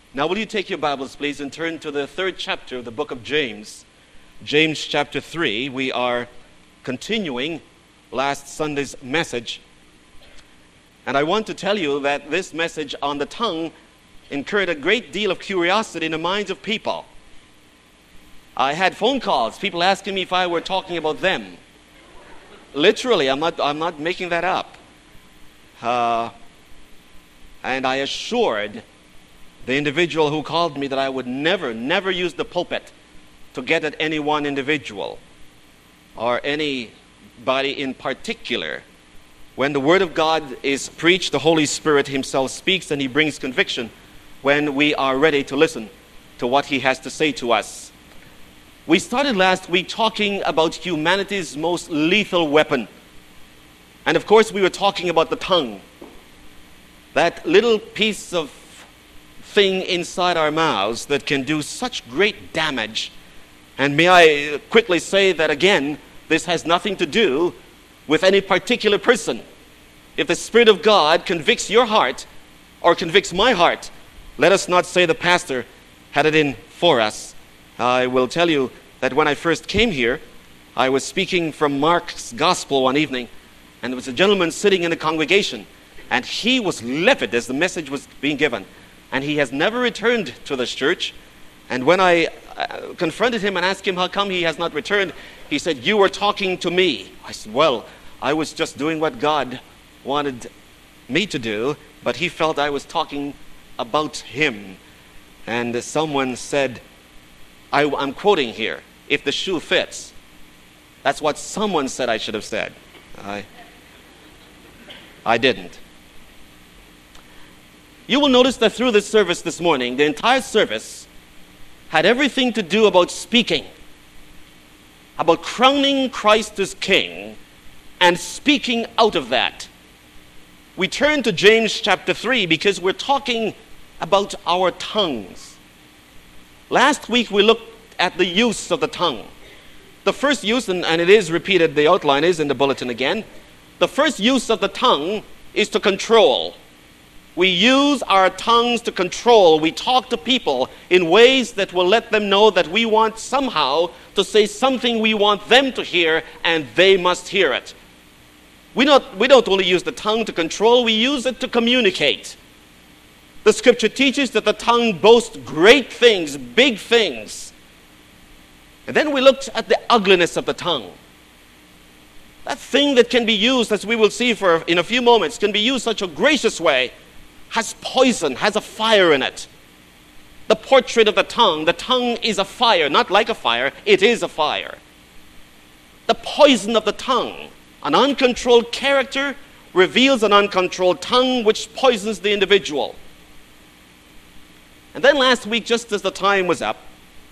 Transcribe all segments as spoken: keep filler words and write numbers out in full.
Now, will you take your Bibles, please, and turn to the third chapter of the book of James. James chapter three. We are continuing last Sunday's message. And I want to tell you that this message on the tongue incurred a great deal of curiosity in the minds of people. I had phone calls, people asking me if I were talking about them. Literally, I'm not, I'm not making that up. Uh, and I assured the individual who called me that I would never, never use the pulpit to get at any one individual or anybody in particular. When the Word of God is preached, the Holy Spirit Himself speaks and He brings conviction when we are ready to listen to what He has to say to us. We started last week talking about humanity's most lethal weapon. And of course, we were talking about the tongue. That little piece of thing inside our mouths that can do such great damage. And may I quickly say that again, this has nothing to do with any particular person. If the Spirit of God convicts your heart or convicts my heart, let us not say the pastor had it in for us. I will tell you that when I first came here, I was speaking from Mark's Gospel one evening, and there was a gentleman sitting in the congregation, and he was livid as the message was being given. And he has never returned to this church. And when I uh, confronted him and asked him how come he has not returned, he said, "You were talking to me." I said, "Well, I was just doing what God wanted me to do," but he felt I was talking about him. And someone said, I, I'm quoting here, "If the shoe fits." That's what someone said I should have said. I, I didn't. You will notice that through this service this morning, the entire service had everything to do about speaking, about crowning Christ as King and speaking out of that. We turn to James chapter three because we're talking about our tongues. Last week we looked at the use of the tongue. The first use, and, and it is repeated, the outline is in the bulletin again. The first use of the tongue is to control. We use our tongues to control. We talk to people in ways that will let them know that we want somehow to say something we want them to hear, and they must hear it. We don't, we don't only use the tongue to control, we use it to communicate. The scripture teaches that the tongue boasts great things, big things. And then we looked at the ugliness of the tongue. That thing that can be used, as we will see for in a few moments, can be used such a gracious way, has poison, has a fire in it. The portrait of the tongue, the tongue is a fire, not like a fire, it is a fire. The poison of the tongue, an uncontrolled character reveals an uncontrolled tongue which poisons the individual. And then last week, just as the time was up,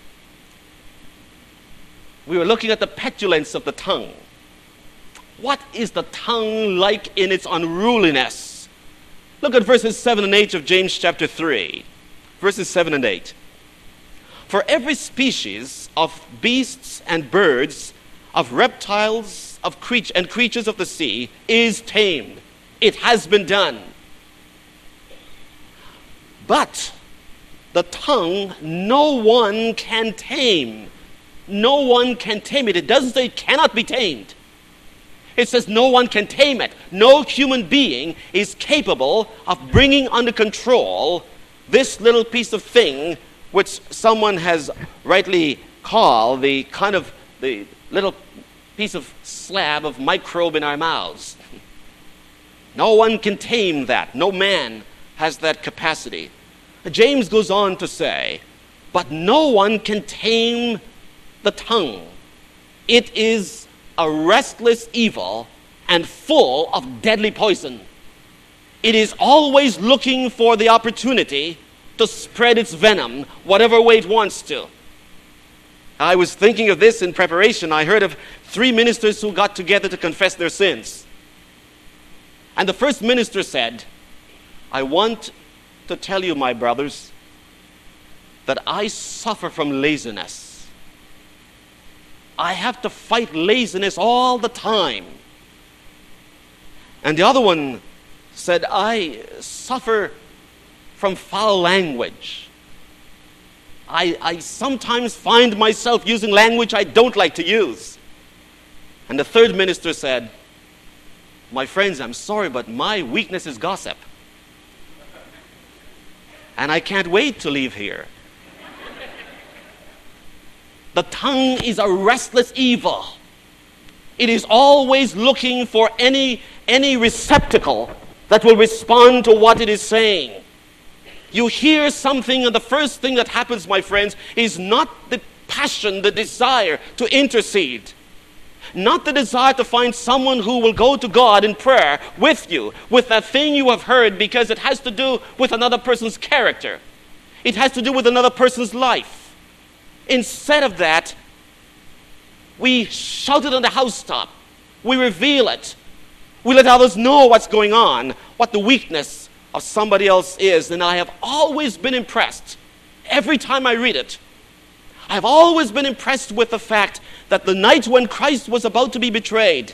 we were looking at the petulance of the tongue. What is the tongue like in its unruliness? Look at verses seven and eight of James chapter three. Verses seven and eight. "For every species of beasts and birds, of reptiles, of creatures and creatures of the sea is tamed." It has been done. But the tongue no one can tame. No one can tame it. It doesn't say it cannot be tamed. It says no one can tame it. No human being is capable of bringing under control this little piece of thing which someone has rightly called the kind of the little piece of slab of microbe in our mouths. No one can tame that. No man has that capacity. James goes on to say, but no one can tame the tongue. It is a restless evil and full of deadly poison. It is always looking for the opportunity to spread its venom, whatever way it wants to. I was thinking of this in preparation. I heard of three ministers who got together to confess their sins. And the first minister said, "I want to tell you, my brothers, that I suffer from laziness. I have to fight laziness all the time." And the other one said, "I suffer from foul language. I, I sometimes find myself using language I don't like to use. And the third minister said, my friends, I'm sorry, but my weakness is gossip. And I can't wait to leave here. The tongue is a restless evil. It is always looking for any, any receptacle that will respond to what it is saying. You hear something, and the first thing that happens, my friends, is not the passion, the desire to intercede. Not the desire to find someone who will go to God in prayer with you, with that thing you have heard, because it has to do with another person's character. It has to do with another person's life. Instead of that, we shout it on the housetop. We reveal it. We let others know what's going on, what the weakness of somebody else is. And I have always been impressed, every time I read it, I've always been impressed with the fact that the night when Christ was about to be betrayed,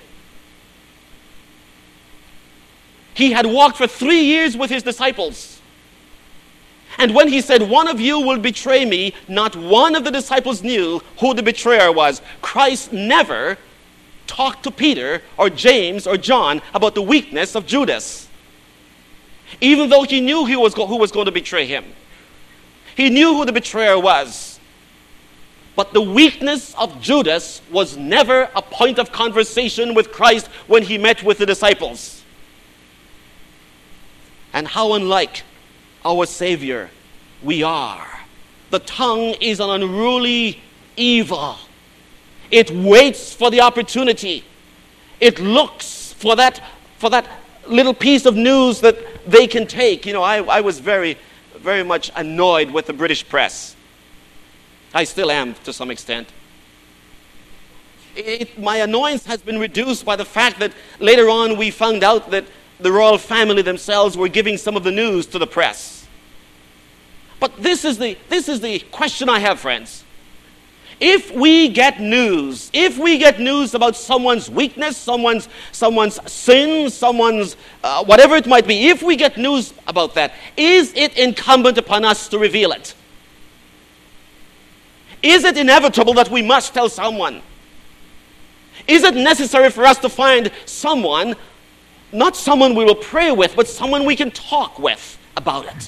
he had walked for three years with his disciples. And when he said, one of you will betray me, not one of the disciples knew who the betrayer was. Christ never talked to Peter or James or John about the weakness of Judas, even though he knew he was go- who was going to betray him. He knew who the betrayer was. But the weakness of Judas was never a point of conversation with Christ when he met with the disciples. And how unlike our Savior we are. The tongue is an unruly evil. It waits for the opportunity. It looks for that, for that little piece of news that they can take. You know, I, I was very, very much annoyed with the British press. I still am to some extent. It, my annoyance has been reduced by the fact that later on we found out that the royal family themselves were giving some of the news to the press. But this is the, this is the question I have, friends. If we get news, if we get news about someone's weakness, someone's, someone's sin, someone's uh, whatever it might be, if we get news about that, is it incumbent upon us to reveal it? Is it inevitable that we must tell someone? Is it necessary for us to find someone, not someone we will pray with, but someone we can talk with about it?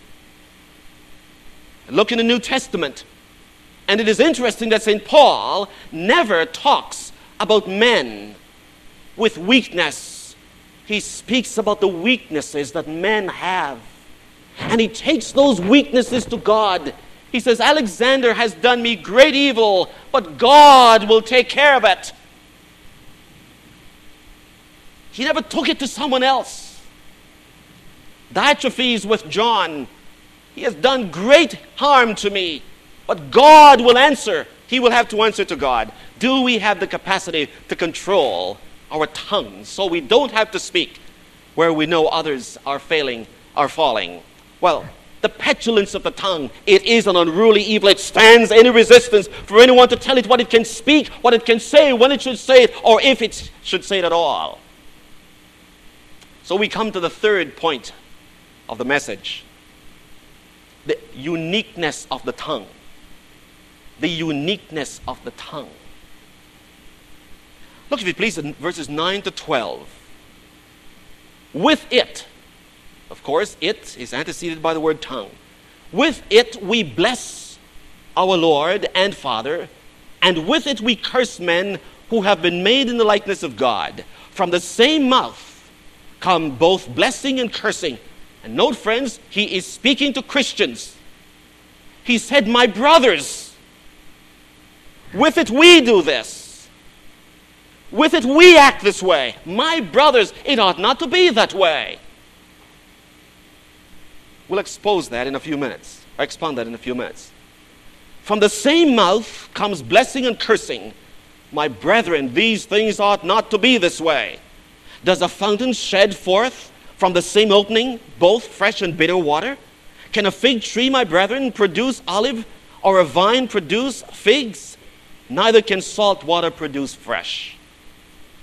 Look in the New Testament. And it is interesting that Saint Paul never talks about men with weakness. He speaks about the weaknesses that men have. And he takes those weaknesses to God. He says, Alexander has done me great evil, but God will take care of it. He never took it to someone else. Diotrephes with John, he has done great harm to me, but God will answer. He will have to answer to God. Do we have the capacity to control our tongues so we don't have to speak where we know others are failing, are falling? Well, the petulance of the tongue, it is an unruly evil. It stands any resistance for anyone to tell it what it can speak, what it can say, when it should say it, or if it should say it at all. So we come to the third point of the message. The uniqueness of the tongue. The uniqueness of the tongue. Look, if you please, in verses nine to twelve. With it, of course, it is anteceded by the word tongue. With it we bless our Lord and Father, and with it we curse men who have been made in the likeness of God. From the same mouth come both blessing and cursing. And note, friends, he is speaking to Christians. He said, my brothers, with it we do this. With it we act this way. My brothers, it ought not to be that way. We'll expose that in a few minutes. Or expound that in a few minutes. From the same mouth comes blessing and cursing. My brethren, these things ought not to be this way. Does a fountain shed forth from the same opening both fresh and bitter water? Can a fig tree, my brethren, produce olive, or a vine produce figs? Neither can salt water produce fresh.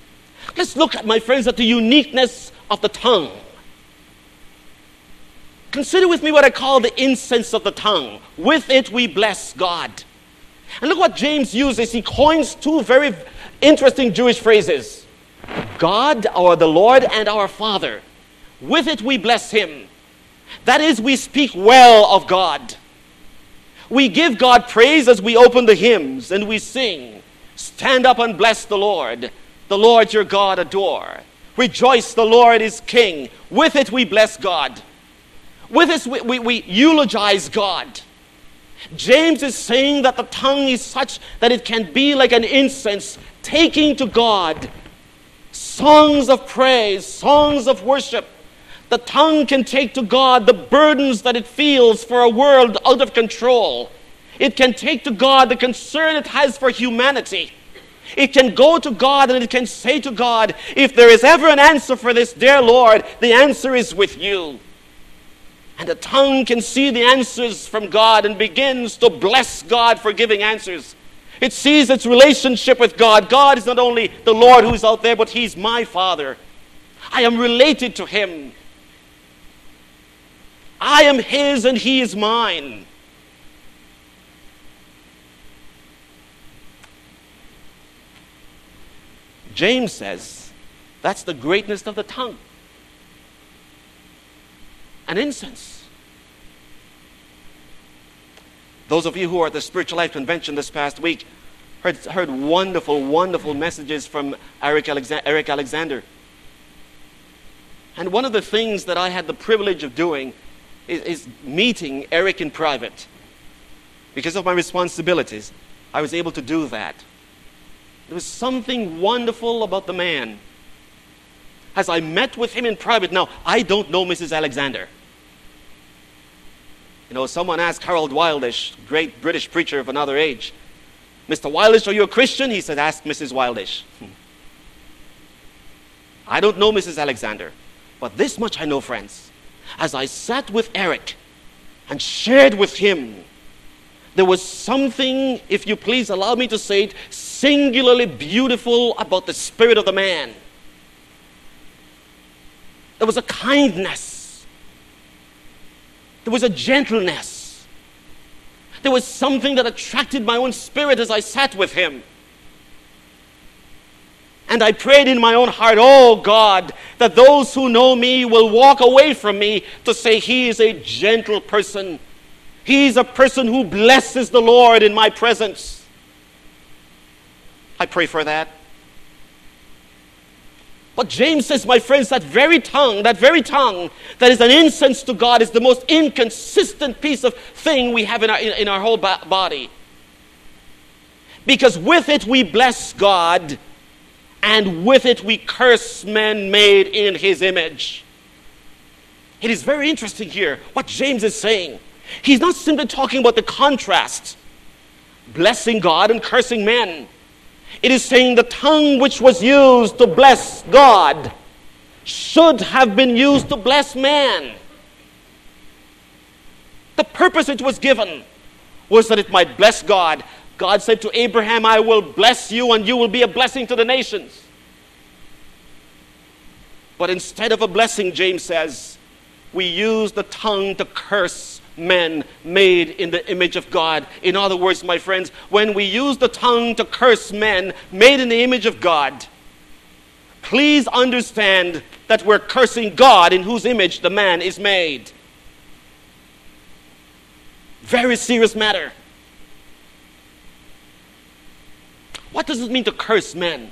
Let's look at, my friends, at the uniqueness of the tongue. Consider with me what I call the incense of the tongue. With it we bless God. And look what James uses. He coins two very interesting Jewish phrases. God, or the Lord, and our Father. With it we bless Him. That is, we speak well of God. We give God praise as we open the hymns and we sing. Stand up and bless the Lord. The Lord your God adore. Rejoice, the Lord is King. With it we bless God. With this we, we, we eulogize God. James is saying that the tongue is such that it can be like an incense, taking to God songs of praise, songs of worship. The tongue can take to God the burdens that it feels for a world out of control. It can take to God the concern it has for humanity. It can go to God and it can say to God, if there is ever an answer for this, dear Lord, the answer is with you. And the tongue can see the answers from God and begins to bless God for giving answers. It sees its relationship with God. God is not only the Lord who's out there, but He's my Father. I am related to Him. I am His and He is mine. James says that's the greatness of the tongue. An incense. Those of you who are at the Spiritual Life Convention this past week heard, heard wonderful, wonderful messages from Eric, Alexa- Eric Alexander. And one of the things that I had the privilege of doing is, is meeting Eric in private. Because of my responsibilities, I was able to do that. There was something wonderful about the man. As I met with him in private, now, I don't know Missus Alexander. You know, someone asked Harold Wildish, great British preacher of another age, Mister Wildish, are you a Christian? He said, ask Missus Wildish. I don't know Missus Alexander, but this much I know, friends. As I sat with Eric and shared with him, there was something, if you please allow me to say it, singularly beautiful about the spirit of the man. There was a kindness. There was a gentleness. There was something that attracted my own spirit as I sat with him. And I prayed in my own heart, oh God, that those who know me will walk away from me to say he is a gentle person. He's a person who blesses the Lord in my presence. I pray for that. But James says, my friends, that very tongue, that very tongue that is an incense to God is the most inconsistent piece of thing we have in our, in, in our whole ba- body. Because with it we bless God, and with it we curse men made in His image. It is very interesting here what James is saying. He's not simply talking about the contrast, blessing God and cursing men. It is saying the tongue which was used to bless God should have been used to bless man. The purpose it was given was that it might bless God. God said to Abraham, I will bless you and you will be a blessing to the nations. But instead of a blessing, James says, we use the tongue to curse men made in the image of God. In other words, my friends, when we use the tongue to curse men made in the image of God, please understand that we're cursing God in whose image the man is made. Very serious matter. What does it mean to curse men?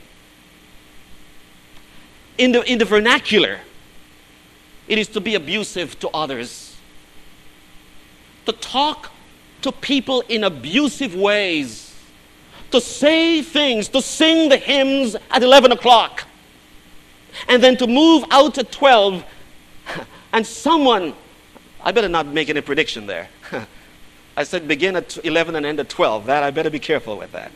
In the, in the vernacular, it is to be abusive to others. To talk to people in abusive ways. To say things, to sing the hymns at eleven o'clock. And then to move out at twelve. And someone, I better not make any prediction there. I said begin at eleven and end at twelve. That, I better be careful with that.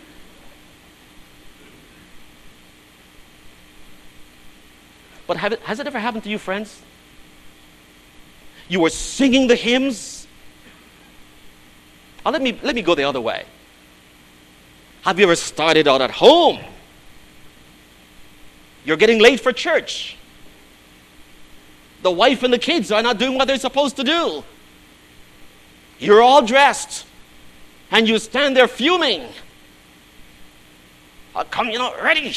But have it, has it ever happened to you, friends? You were singing the hymns. Oh, let me, let me go the other way. Have you ever started out at home? You're getting late for church. the wife and the kids are not doing what they're supposed to do. You're all dressed, and you stand there fuming. How come you're not ready?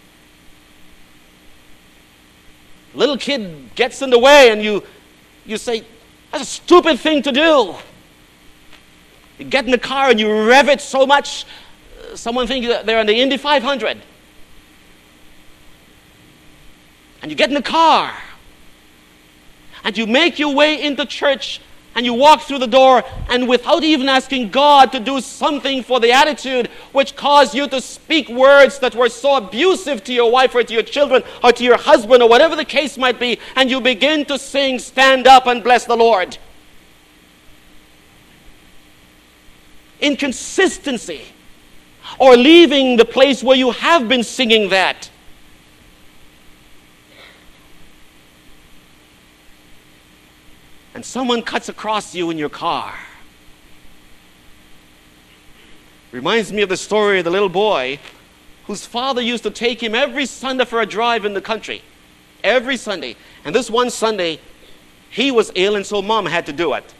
Little kid gets in the way, and you, you say, that's a stupid thing to do. You get in the car and you rev it so much, uh, someone thinks that they're on the Indy five hundred. And you get in the car, and you make your way into church, and you walk through the door, and without even asking God to do something for the attitude which caused you to speak words that were so abusive to your wife or to your children or to your husband or whatever the case might be, and you begin to sing, stand up and bless the Lord. Inconsistency, or leaving the place where you have been singing that. And someone cuts across you in your car. Reminds me of the story of the little boy whose father used to take him every Sunday for a drive in the country. Every Sunday. And this one Sunday, he was ill, and so mom had to do it.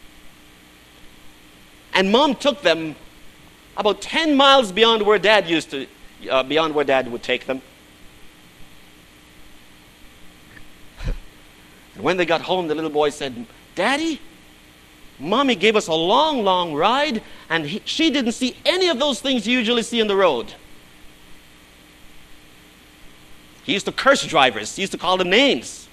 And mom took them about ten miles beyond where dad used to, uh, beyond where dad would take them. And when they got home, the little boy said, Daddy, Mommy gave us a long, long ride, and he, she didn't see any of those things you usually see on the road. He used to curse drivers. He used to call them names.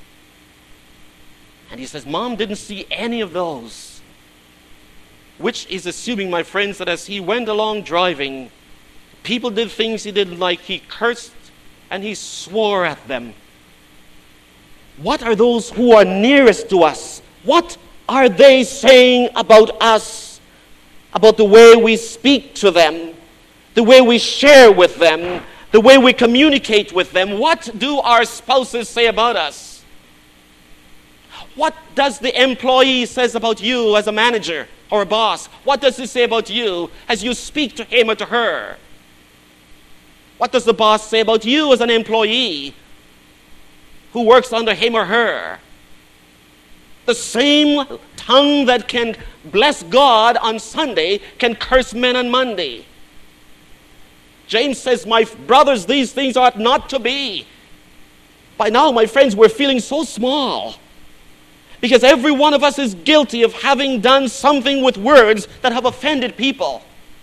And he says, Mom didn't see any of those. Which is assuming, my friends, that as he went along driving, people did things he didn't like. He cursed and he swore at them. What are those who are nearest to us? What are they saying about us? About the way we speak to them, the way we share with them, the way we communicate with them? What do our spouses say about us? What does the employee says about you as a manager or a boss? What does he say about you as you speak to him or to her? What does the boss say about you as an employee who works under him or her? The same tongue that can bless God on Sunday can curse men on Monday. James says, my brothers, these things ought not to be. By now, my friends, we're feeling so small because every one of us is guilty of having done something with words that have offended people.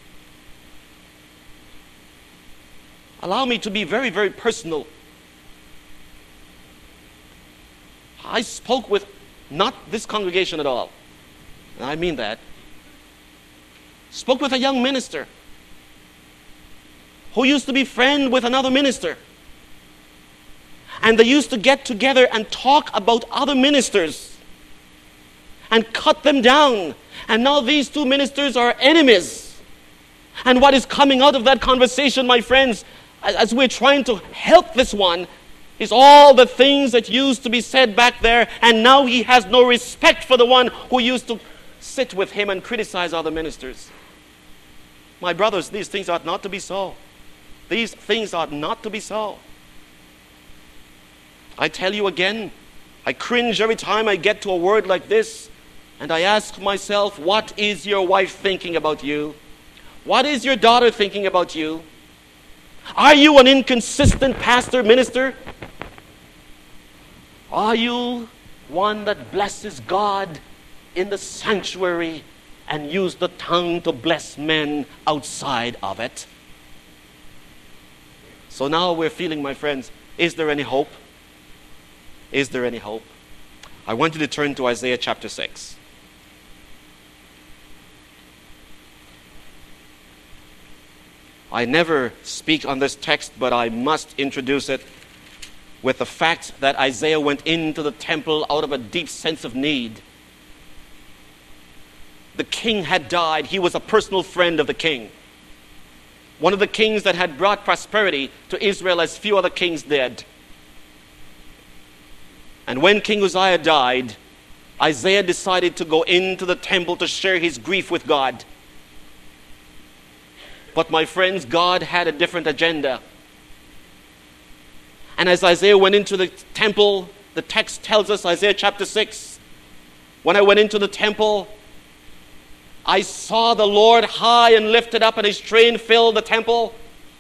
Allow me to be very, very personal. I spoke with not this congregation at all. And I mean that. Spoke with a young minister who used to be friend with another minister. And they used to get together and talk about other ministers and cut them down. And now these two ministers are enemies. And what is coming out of that conversation, my friends, as we're trying to help this one, is all the things that used to be said back there, and now he has no respect for the one who used to sit with him and criticize other ministers. My brothers, these things ought not to be so. These things ought not to be so. I tell you again, I cringe every time I get to a word like this, and I ask myself, what is your wife thinking about you? What is your daughter thinking about you? Are you an inconsistent pastor, minister? Are you one that blesses God in the sanctuary and use the tongue to bless men outside of it? So now we're feeling, my friends, is there any hope? Is there any hope? I want you to turn to Isaiah chapter six. I never speak on this text, but I must introduce it with the fact that Isaiah went into the temple out of a deep sense of need. The king had died. He was a personal friend of the king. One of the kings that had brought prosperity to Israel as few other kings did. And when King Uzziah died, Isaiah decided to go into the temple to share his grief with God. But my friends, God had a different agenda. And as Isaiah went into the temple, The text tells us, Isaiah chapter six, when I went into the temple, I saw the Lord high and lifted up, and his train filled the temple.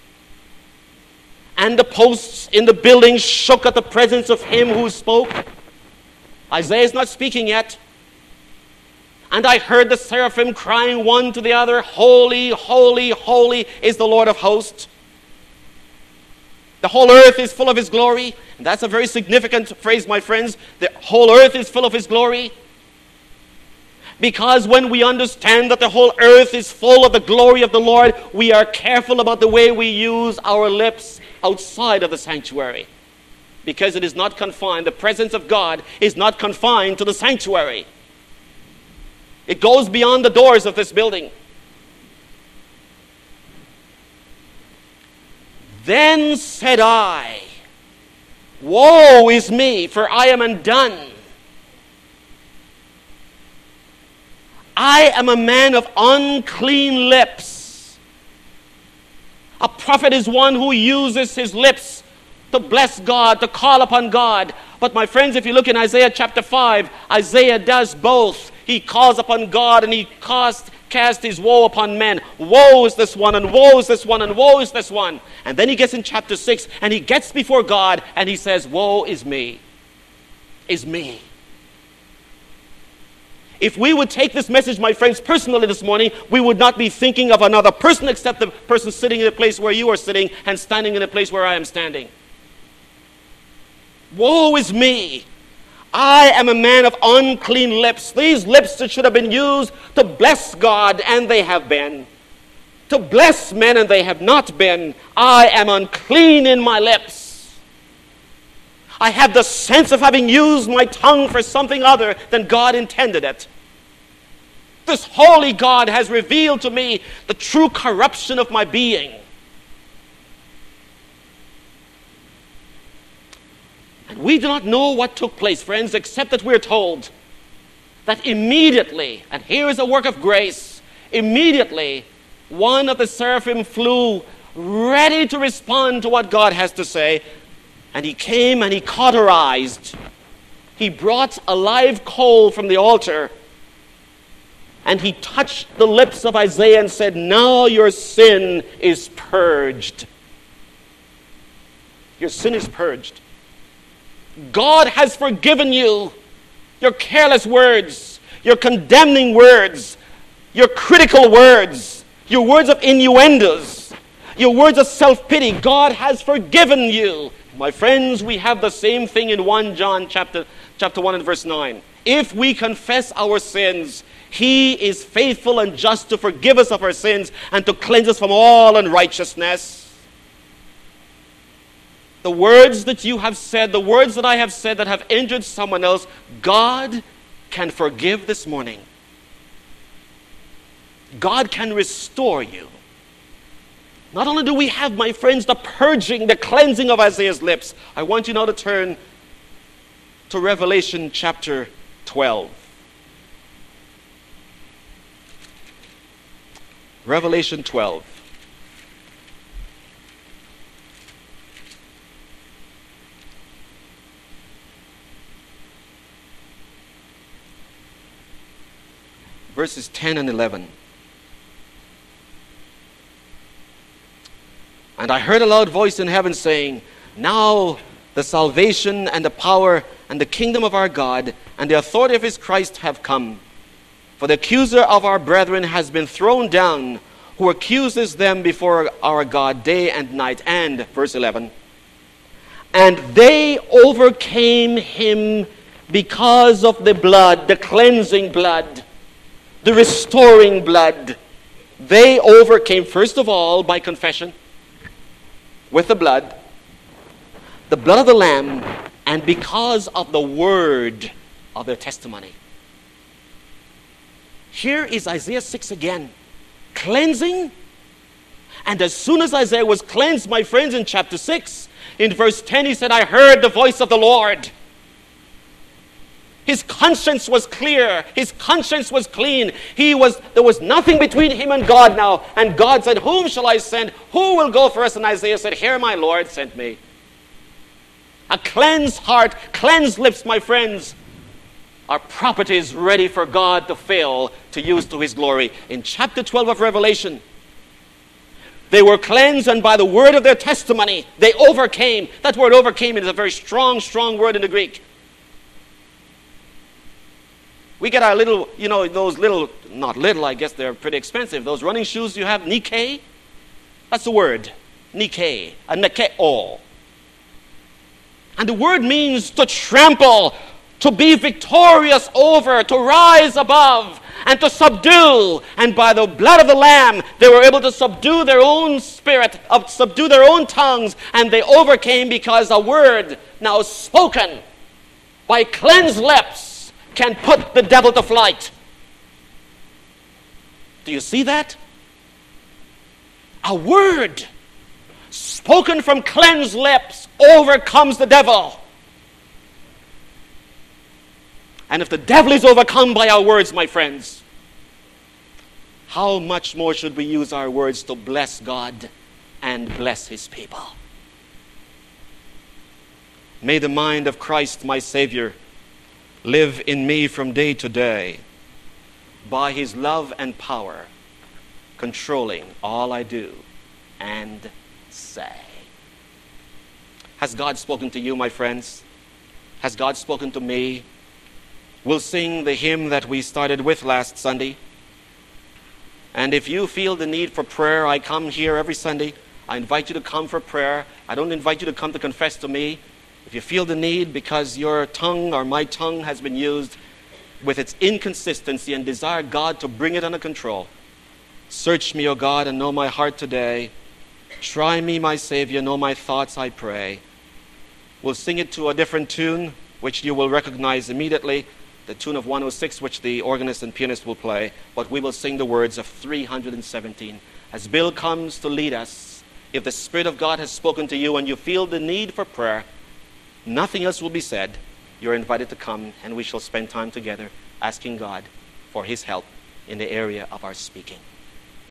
And the posts in the building shook at the presence of him who spoke. Isaiah is not speaking yet. And I heard the seraphim crying one to the other, Holy, holy, holy is the Lord of hosts. The whole earth is full of his glory. And that's a very significant phrase, my friends. The whole earth is full of his glory. Because when we understand that the whole earth is full of the glory of the Lord, we are careful about the way we use our lips outside of the sanctuary. Because it is not confined, the presence of God is not confined to the sanctuary. It goes beyond the doors of this building. Then said I, Woe is me, for I am undone. I am a man of unclean lips. A prophet is one who uses his lips to bless God, to call upon God. But my friends, if you look in Isaiah chapter five, Isaiah does both. He calls upon God and he casts, casts his woe upon men. Woe is this one, and woe is this one, and woe is this one. And then he gets in chapter six, and he gets before God, and he says, Woe is me, is me. If we would take this message, my friends, personally this morning, we would not be thinking of another person except the person sitting in the place where you are sitting and standing in the place where I am standing. Woe is me. I am a man of unclean lips. These lips that should have been used to bless God, and they have been. To bless men, and they have not been. I am unclean in my lips. I have the sense of having used my tongue for something other than God intended it. This holy God has revealed to me the true corruption of my being. And we do not know what took place, friends, except that we're told that immediately, and here is a work of grace, immediately one of the seraphim flew ready to respond to what God has to say. And he came and he cauterized. He brought a live coal from the altar. And he touched the lips of Isaiah and said, Now your sin is purged. Your sin is purged. God has forgiven you your careless words, your condemning words, your critical words, your words of innuendos, your words of self-pity. God has forgiven you. My friends, we have the same thing in First John chapter, chapter one and verse nine. If we confess our sins, he is faithful and just to forgive us of our sins and to cleanse us from all unrighteousness. The words that you have said, the words that I have said that have injured someone else, God can forgive this morning. God can restore you. Not only do we have, my friends, the purging, the cleansing of Isaiah's lips, I want you now to turn to Revelation chapter twelve. Revelation twelve. Verses ten and eleven. And I heard a loud voice in heaven saying, Now the salvation and the power and the kingdom of our God and the authority of his Christ have come. For the accuser of our brethren has been thrown down, who accuses them before our God day and night. And, verse eleven, and they overcame him because of the blood, the cleansing blood, the restoring blood. They overcame, first of all, by confession, with the blood, the blood of the Lamb, and because of the word of their testimony. Here is Isaiah six again. Cleansing. And as soon as Isaiah was cleansed, my friends, in chapter six, in verse ten, he said, I heard the voice of the Lord. His conscience was clear. His conscience was clean. He was, there was nothing between him and God now. And God said, Whom shall I send? Who will go for us? And Isaiah said, Here my Lord sent me. A cleansed heart, cleansed lips, my friends, are properties ready for God to fill, to use to his glory. In chapter twelve of Revelation, they were cleansed, and by the word of their testimony, they overcame. That word overcame is a very strong, strong word in the Greek. We get our little, you know, those little, not little, I guess they're pretty expensive. Those running shoes you have, Nike. That's the word, Nike, a Nikeo. And the word means to trample, to be victorious over, to rise above, and to subdue. And by the blood of the Lamb, they were able to subdue their own spirit, uh, subdue their own tongues, and they overcame because a word now spoken by cleansed lips can put the devil to flight. Do you see that? A word spoken from cleansed lips overcomes the devil. And if the devil is overcome by our words, my friends, how much more should we use our words to bless God and bless his people? May the mind of Christ, my Savior, live in me from day to day, by his love and power, controlling all I do and say. Has God spoken to you, my friends? Has God spoken to me? We'll sing the hymn that we started with last Sunday. And if you feel the need for prayer, I come here every Sunday. I invite you to come for prayer. I don't invite you to come to confess to me. If you feel the need because your tongue or my tongue has been used with its inconsistency and desire God to bring it under control, search me, O God, and know my heart today. Try me, my Savior, know my thoughts, I pray. We'll sing it to a different tune, which you will recognize immediately, the tune of one oh six, which the organist and pianist will play, but we will sing the words of three hundred seventeen. As Bill comes to lead us, if the Spirit of God has spoken to you and you feel the need for prayer, nothing else will be said. You're invited to come, and we shall spend time together asking God for his help in the area of our speaking.